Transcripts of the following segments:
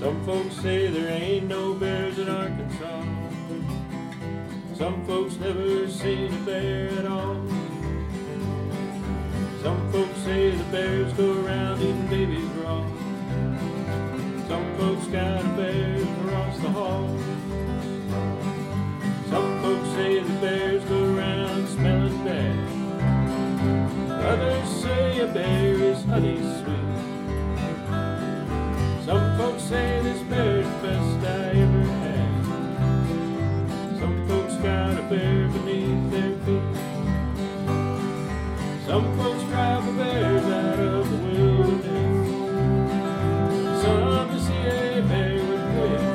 Some folks say there ain't no bears in Arkansas. Some folks never seen a bear at all. Some folks say the bears go around eating babies raw. Some folks got a bear across the hall. Some folks say the bears go around smelling bad. Others say a bear is honey sweet. Some folks say this bear's the best I ever had. Some folks got a bear beneath their feet. Some folks drive the bears out of the wilderness. Some to see a bear with good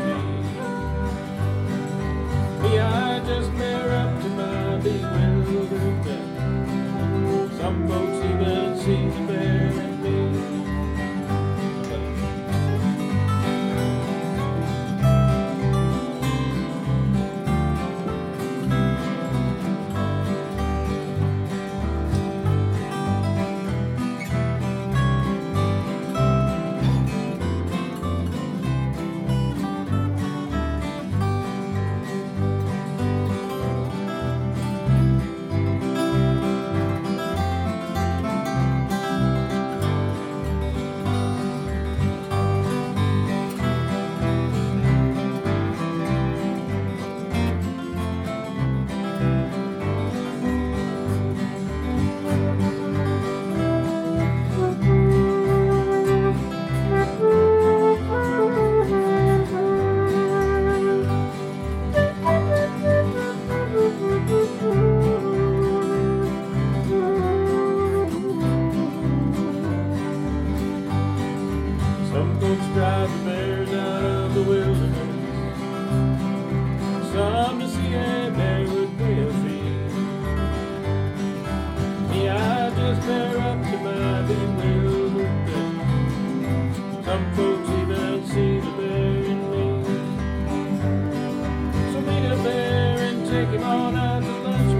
feet. Me, I just bear up to my bewildered death. Some folks even see the bear in me. Some folks drive the bears out of the wilderness. Some to see a bear with bare feet. Me, I just bear up to my bewildered death. Some folks even see the bear in me. So meet a bear and take him on out to lunch.